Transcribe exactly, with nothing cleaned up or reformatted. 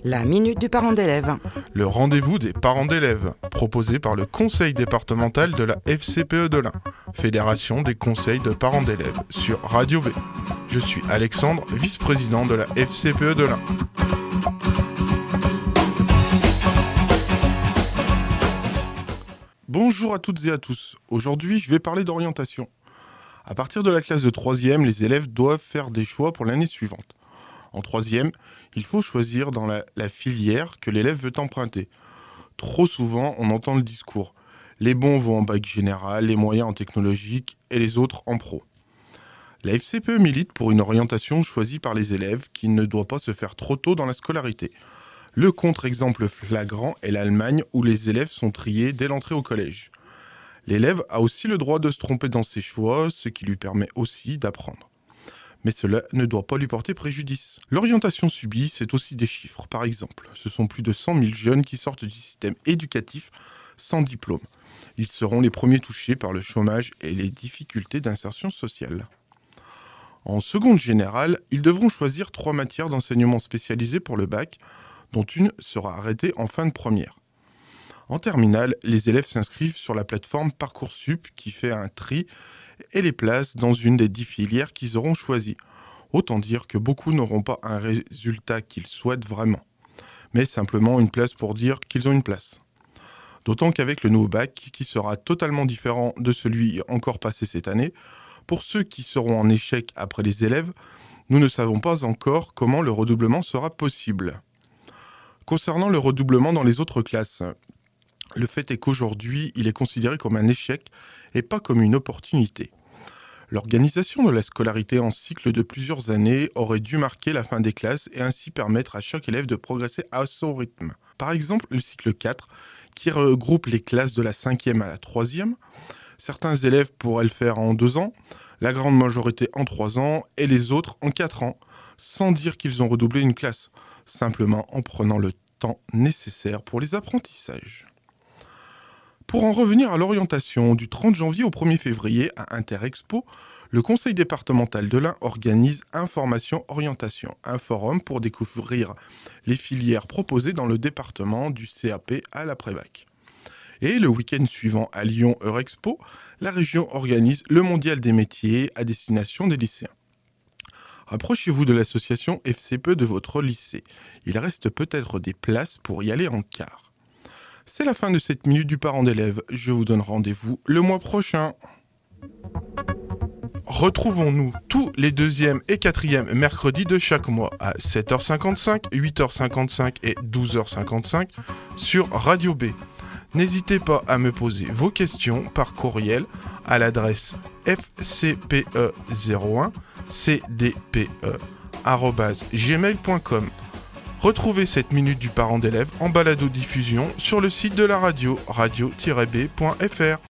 La minute du parent d'élève. Le rendez-vous des parents d'élèves, proposé par le conseil départemental de la F C P E de l'Ain, Fédération des conseils de parents d'élèves, sur Radio B. Je suis Alexandre, vice-président de la F C P E de l'Ain. Bonjour à toutes et à tous. Aujourd'hui, je vais parler d'orientation. À partir de la classe de troisième, les élèves doivent faire des choix pour l'année suivante. En troisième, il faut choisir dans la, la filière que l'élève veut emprunter. Trop souvent, on entend le discours. Les bons vont en bac général, les moyens en technologique et les autres en pro. La F C P E milite pour une orientation choisie par les élèves qui ne doit pas se faire trop tôt dans la scolarité. Le contre-exemple flagrant est l'Allemagne où les élèves sont triés dès l'entrée au collège. L'élève a aussi le droit de se tromper dans ses choix, ce qui lui permet aussi d'apprendre. Mais cela ne doit pas lui porter préjudice. L'orientation subie, c'est aussi des chiffres. Par exemple, ce sont plus de cent mille jeunes qui sortent du système éducatif sans diplôme. Ils seront les premiers touchés par le chômage et les difficultés d'insertion sociale. En seconde générale, ils devront choisir trois matières d'enseignement spécialisées pour le bac, dont une sera arrêtée en fin de première. En terminale, les élèves s'inscrivent sur la plateforme Parcoursup qui fait un tri et les place dans une des dix filières qu'ils auront choisies. Autant dire que beaucoup n'auront pas un résultat qu'ils souhaitent vraiment, mais simplement une place pour dire qu'ils ont une place. D'autant qu'avec le nouveau bac, qui sera totalement différent de celui encore passé cette année, pour ceux qui seront en échec après les élèves, nous ne savons pas encore comment le redoublement sera possible. Concernant le redoublement dans les autres classes, le fait est qu'aujourd'hui, il est considéré comme un échec et pas comme une opportunité. L'organisation de la scolarité en cycle de plusieurs années aurait dû marquer la fin des classes et ainsi permettre à chaque élève de progresser à son rythme. Par exemple, le cycle quatre, qui regroupe les classes de la cinquième à la troisième. Certains élèves pourraient le faire en deux ans, la grande majorité en trois ans et les autres en quatre ans, sans dire qu'ils ont redoublé une classe, simplement en prenant le temps nécessaire pour les apprentissages. Pour en revenir à l'orientation, du trente janvier au premier février à Interexpo, le conseil départemental de l'Ain organise Information Orientation, un forum pour découvrir les filières proposées dans le département du C A P à l'après-bac. Et le week-end suivant à Lyon Eurexpo, la région organise le mondial des métiers à destination des lycéens. Rapprochez-vous de l'association F C P E de votre lycée. Il reste peut-être des places pour y aller en car. C'est la fin de cette minute du parent d'élève. Je vous donne rendez-vous le mois prochain. Retrouvons-nous tous les deuxième et quatrième mercredis de chaque mois à sept heures cinquante-cinq, huit heures cinquante-cinq et douze heures cinquante-cinq sur Radio B. N'hésitez pas à me poser vos questions par courriel à l'adresse f c p e zéro un c d p e arobase gmail point com. Retrouvez cette minute du parent d'élève en balado-diffusion sur le site de la radio, radio tiret b point f r.